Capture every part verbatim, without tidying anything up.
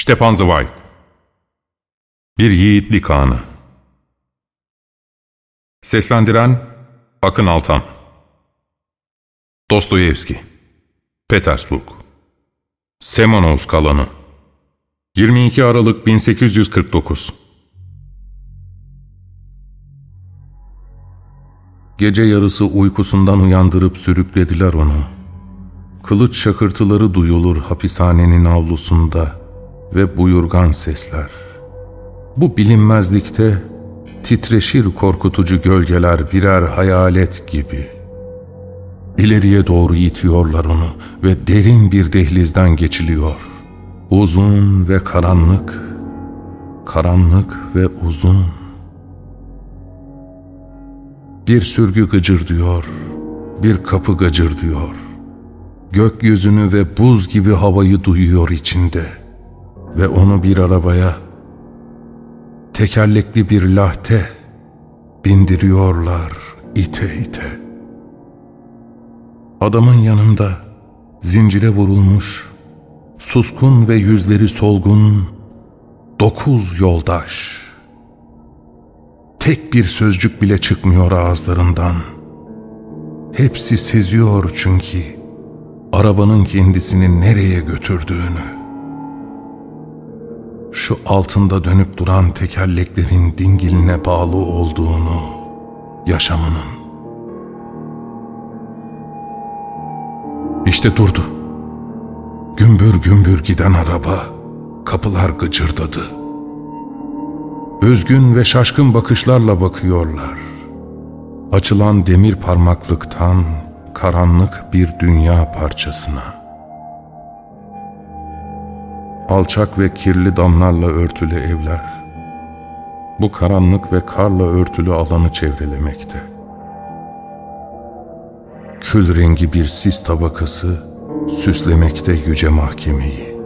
Stefan Zweig. Bir Yiğitlik Anı. Seslendiren Akın Altan. Dostoyevski. Petersburg. Semonov Kalanı. yirmi iki Aralık bin sekiz yüz kırk dokuz. Gece yarısı uykusundan uyandırıp sürüklediler onu. Kılıç şakırtıları duyulur hapishanenin avlusunda ve buyurgan sesler. Bu bilinmezlikte titreşir korkutucu gölgeler birer hayalet gibi. İleriye doğru itiyorlar onu ve derin bir dehlizden geçiliyor. Uzun ve karanlık, karanlık ve uzun. Bir sürgü gıcırdıyor, bir kapı gıcırdıyor. Gökyüzünü ve buz gibi havayı duyuyor içinde. Ve onu bir arabaya, tekerlekli bir lahte bindiriyorlar ite ite. Adamın yanında zincire vurulmuş, suskun ve yüzleri solgun dokuz yoldaş. Tek bir sözcük bile çıkmıyor ağızlarından. Hepsi seziyor çünkü arabanın kendisini nereye götürdüğünü. Şu altında dönüp duran tekerleklerin dingiline bağlı olduğunu, yaşamının. İşte durdu. Gümbür gümbür giden araba, kapılar gıcırdadı. Üzgün ve şaşkın bakışlarla bakıyorlar. Açılan demir parmaklıktan karanlık bir dünya parçasına. Alçak ve kirli damlarla örtülü evler, bu karanlık ve karla örtülü alanı çevrelemekte. Kül rengi bir sis tabakası süslemekte yüce mahkemeyi.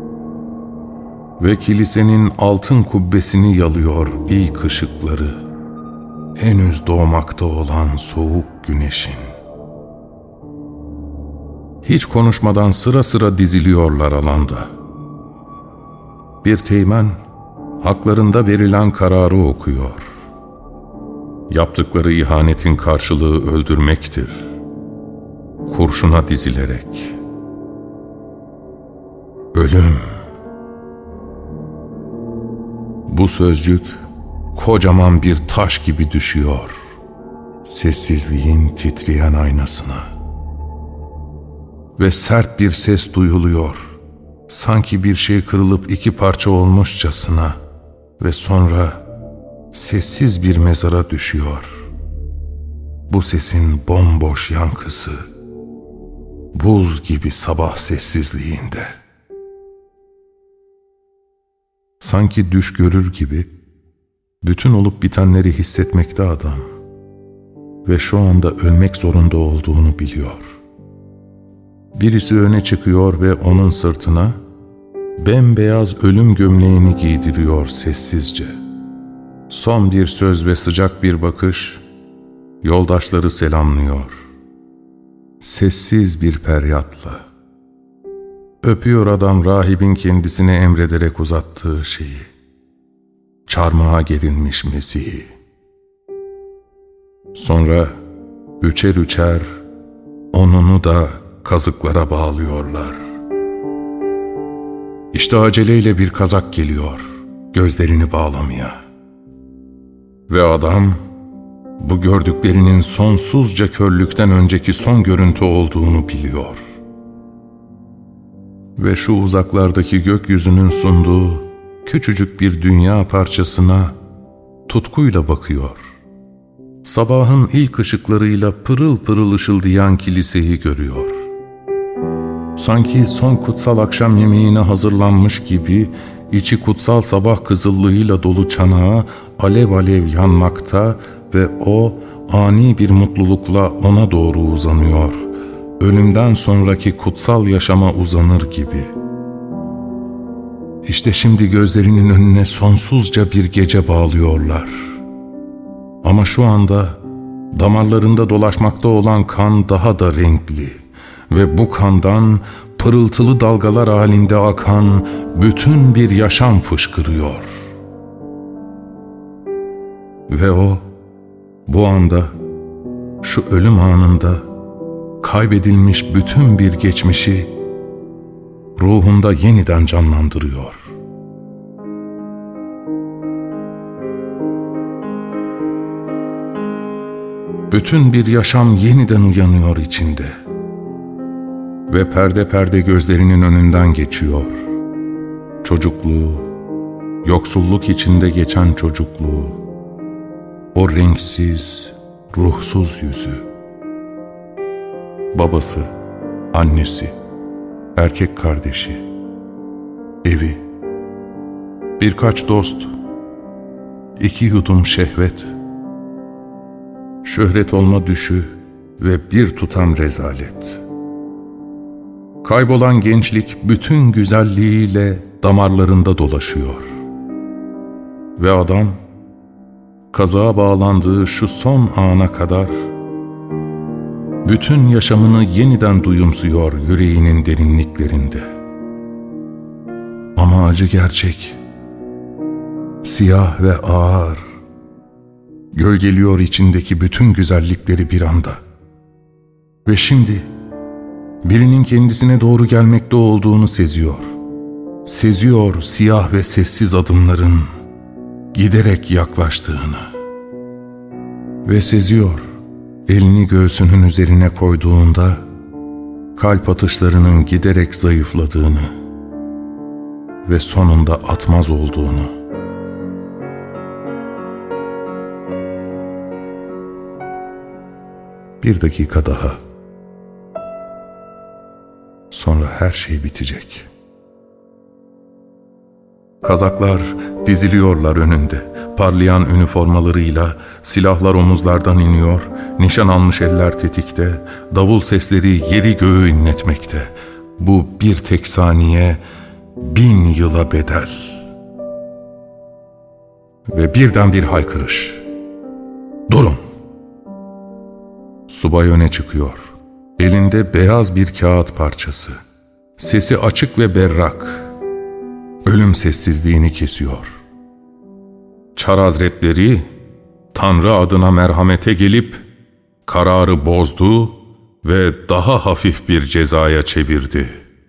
Ve kilisenin altın kubbesini yalıyor ilk ışıkları, henüz doğmakta olan soğuk güneşin. Hiç konuşmadan sıra sıra diziliyorlar alanda. Bir teğmen haklarında verilen kararı okuyor. Yaptıkları ihanetin karşılığı öldürmektir. Kurşuna dizilerek. Ölüm. Bu sözcük kocaman bir taş gibi düşüyor sessizliğin titreyen aynasına. Ve sert bir ses duyuluyor. Sanki bir şey kırılıp iki parça olmuşçasına ve sonra sessiz bir mezara düşüyor. Bu sesin bomboş yankısı, buz gibi sabah sessizliğinde. Sanki düş görür gibi bütün olup bitenleri hissetmekte adam ve şu anda ölmek zorunda olduğunu biliyor. Birisi öne çıkıyor ve onun sırtına bembeyaz ölüm gömleğini giydiriyor sessizce. Son bir söz ve sıcak bir bakış yoldaşları selamlıyor. Sessiz bir feryatla. Öpüyor adam rahibin kendisine emrederek uzattığı şeyi. Çarmıha gerilmiş Mesih'i. Sonra üçer üçer onunu da kazıklara bağlıyorlar. İşte aceleyle bir kazak geliyor, gözlerini bağlamaya. Ve adam, bu gördüklerinin sonsuzca körlükten önceki son görüntü olduğunu biliyor. Ve şu uzaklardaki gökyüzünün sunduğu küçücük bir dünya parçasına tutkuyla bakıyor. Sabahın ilk ışıklarıyla pırıl pırıl ışıldayan kiliseyi görüyor. Sanki son kutsal akşam yemeğine hazırlanmış gibi içi kutsal sabah kızıllığıyla dolu çanağa alev alev yanmakta ve o ani bir mutlulukla ona doğru uzanıyor. Ölümden sonraki kutsal yaşama uzanır gibi. İşte şimdi gözlerinin önüne sonsuzca bir gece bağlıyorlar. Ama şu anda damarlarında dolaşmakta olan kan daha da renkli ve bu kandan pırıltılı dalgalar halinde akan bütün bir yaşam fışkırıyor. Ve o, bu anda, şu ölüm anında kaybedilmiş bütün bir geçmişi ruhunda yeniden canlandırıyor. Bütün bir yaşam yeniden uyanıyor içinde ve perde perde gözlerinin önünden geçiyor. Çocukluğu, yoksulluk içinde geçen çocukluğu, o renksiz, ruhsuz yüzü, babası, annesi, erkek kardeşi, evi, birkaç dost, iki yudum şehvet, şöhret olma düşü ve bir tutam rezalet. Kaybolan gençlik bütün güzelliğiyle damarlarında dolaşıyor. Ve adam, kazığa bağlandığı şu son ana kadar bütün yaşamını yeniden duyumsuyor yüreğinin derinliklerinde. Ama acı gerçek, siyah ve ağır, gölgeliyor içindeki bütün güzellikleri bir anda. Ve şimdi birinin kendisine doğru gelmekte olduğunu seziyor. Seziyor siyah ve sessiz adımların giderek yaklaştığını. Ve seziyor elini göğsünün üzerine koyduğunda kalp atışlarının giderek zayıfladığını ve sonunda atmaz olduğunu. Bir dakika daha. Sonra her şey bitecek. Kazaklar diziliyorlar önünde. Parlayan üniformalarıyla silahlar omuzlardan iniyor, nişan almış eller tetikte, davul sesleri yeri göğü inletmekte. Bu bir tek saniye bin yıla bedel. Ve birden bir haykırış. Durun! Subay öne çıkıyor. Elinde beyaz bir kağıt parçası. Sesi açık ve berrak. Ölüm sessizliğini kesiyor. Çar Hazretleri, Tanrı adına merhamete gelip kararı bozdu ve daha hafif bir cezaya çevirdi.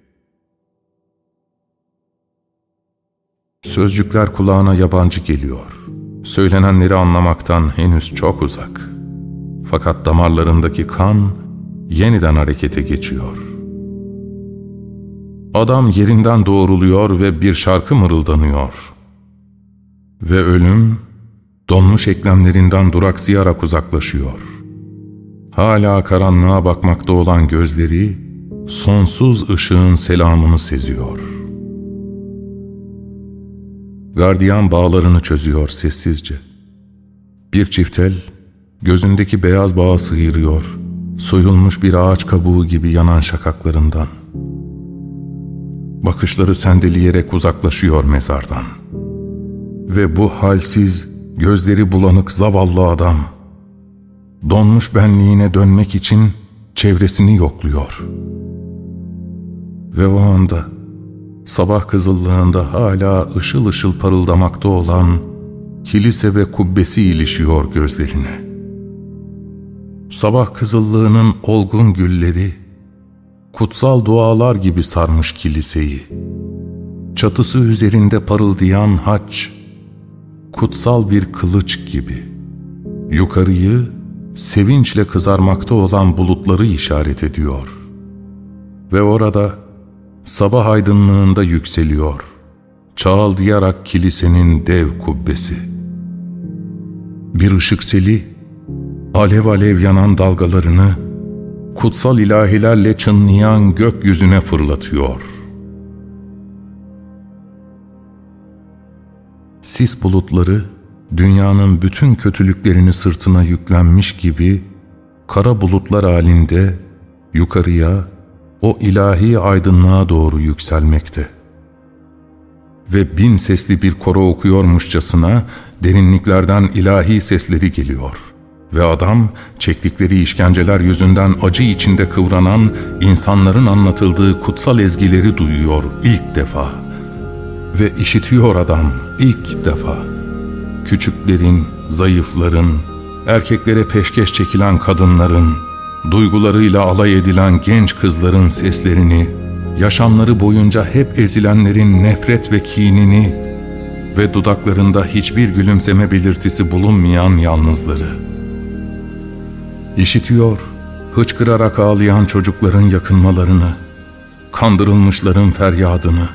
Sözcükler kulağına yabancı geliyor. Söylenenleri anlamaktan henüz çok uzak. Fakat damarlarındaki kan yeniden harekete geçiyor. Adam yerinden doğruluyor ve bir şarkı mırıldanıyor. Ve ölüm, donmuş eklemlerinden duraksayarak uzaklaşıyor. Hala karanlığa bakmakta olan gözleri, sonsuz ışığın selamını seziyor. Gardiyan bağlarını çözüyor sessizce. Bir çift el, gözündeki beyaz bağı sıyırıyor, soyulmuş bir ağaç kabuğu gibi yanan şakaklarından. Bakışları sendeleyerek uzaklaşıyor mezardan. Ve bu halsiz, gözleri bulanık zavallı adam, donmuş benliğine dönmek için çevresini yokluyor. Ve o anda, sabah kızıllığında hala ışıl ışıl parıldamakta olan kilise ve kubbesi ilişiyor gözlerine. Sabah kızıllığının olgun gülleri, kutsal dualar gibi sarmış kiliseyi. Çatısı üzerinde parıldayan haç, kutsal bir kılıç gibi. Yukarıyı, sevinçle kızarmakta olan bulutları işaret ediyor. Ve orada, sabah aydınlığında yükseliyor, çağıldayarak kilisenin dev kubbesi. Bir ışık seli, alev alev yanan dalgalarını, kutsal ilahilerle çınlayan gökyüzüne fırlatıyor. Sis bulutları, dünyanın bütün kötülüklerini sırtına yüklenmiş gibi, kara bulutlar halinde yukarıya, o ilahi aydınlığa doğru yükselmekte. Ve bin sesli bir koro okuyormuşçasına, derinliklerden ilahi sesleri geliyor. Ve adam, çektikleri işkenceler yüzünden acı içinde kıvranan insanların anlatıldığı kutsal ezgileri duyuyor ilk defa. Ve işitiyor adam ilk defa. Küçüklerin, zayıfların, erkeklere peşkeş çekilen kadınların, duygularıyla alay edilen genç kızların seslerini, yaşamları boyunca hep ezilenlerin nefret ve kinini ve dudaklarında hiçbir gülümseme belirtisi bulunmayan yalnızları. İşitiyor, hıçkırarak ağlayan çocukların yakınmalarını, kandırılmışların feryadını.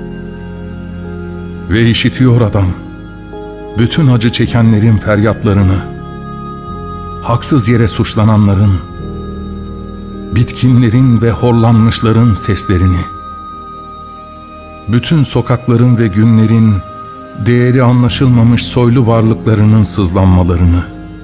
Ve işitiyor adam, bütün acı çekenlerin feryatlarını, haksız yere suçlananların, bitkinlerin ve horlanmışların seslerini, bütün sokakların ve günlerin değeri anlaşılmamış soylu varlıklarının sızlanmalarını.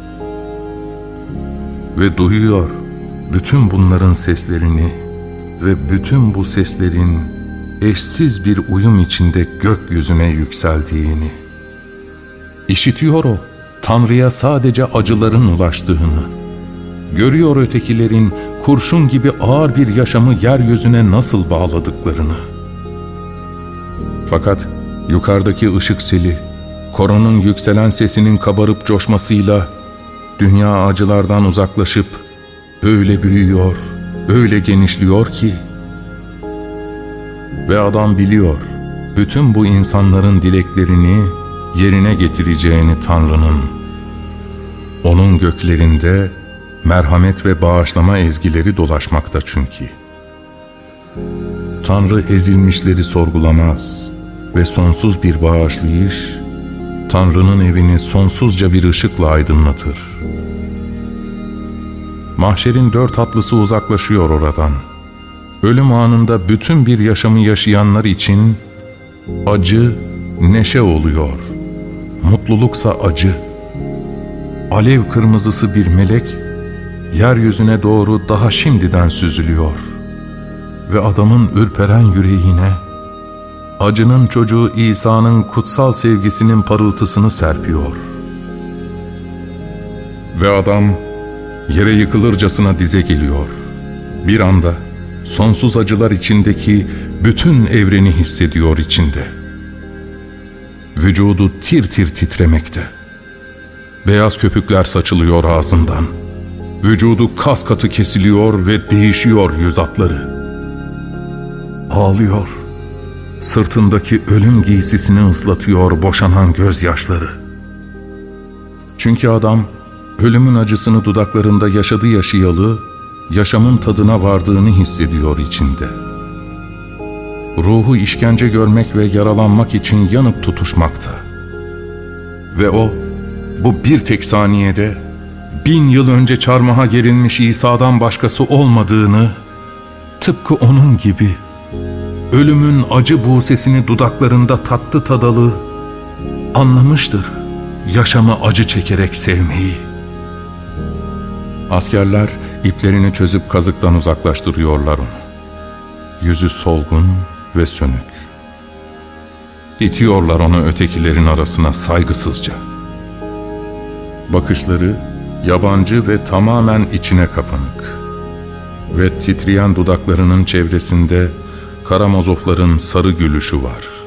Ve duyuyor bütün bunların seslerini ve bütün bu seslerin eşsiz bir uyum içinde gökyüzüne yükseldiğini. İşitiyor o, Tanrı'ya sadece acıların ulaştığını. Görüyor ötekilerin kurşun gibi ağır bir yaşamı yeryüzüne nasıl bağladıklarını. Fakat yukarıdaki ışık seli, koronun yükselen sesinin kabarıp coşmasıyla dünya acılardan uzaklaşıp öyle büyüyor, öyle genişliyor ki ve adam biliyor bütün bu insanların dileklerini yerine getireceğini Tanrı'nın. Onun göklerinde merhamet ve bağışlama ezgileri dolaşmakta çünkü. Tanrı ezilmişleri sorgulamaz ve sonsuz bir bağışlayış, Tanrı'nın evini sonsuzca bir ışıkla aydınlatır. Mahşerin dört atlısı uzaklaşıyor oradan. Ölüm anında bütün bir yaşamı yaşayanlar için acı, neşe oluyor. Mutluluksa acı. Alev kırmızısı bir melek, yeryüzüne doğru daha şimdiden süzülüyor. Ve adamın ürperen yüreğine, acının çocuğu İsa'nın kutsal sevgisinin parıltısını serpiyor. Ve adam, yere yıkılırcasına dize geliyor. Bir anda, sonsuz acılar içindeki bütün evreni hissediyor içinde. Vücudu tir tir titremekte. Beyaz köpükler saçılıyor ağzından. Vücudu kas katı kesiliyor ve değişiyor yüz hatları. Ağlıyor. Sırtındaki ölüm giysisini ıslatıyor boşanan gözyaşları. Çünkü adam, ölümün acısını dudaklarında yaşadı yaşayalı, yaşamın tadına vardığını hissediyor içinde. Ruhu işkence görmek ve yaralanmak için yanıp tutuşmakta. Ve o, bu bir tek saniyede, bin yıl önce çarmıha gerilmiş İsa'dan başkası olmadığını, tıpkı onun gibi, ölümün acı buğsesini dudaklarında tatlı tadalı, anlamıştır yaşamı acı çekerek sevmeyi. Askerler iplerini çözüp kazıktan uzaklaştırıyorlar onu. Yüzü solgun ve sönük. İtiyorlar onu ötekilerin arasına saygısızca. Bakışları yabancı ve tamamen içine kapanık. Ve titreyen dudaklarının çevresinde karamazofların sarı gülüşü var.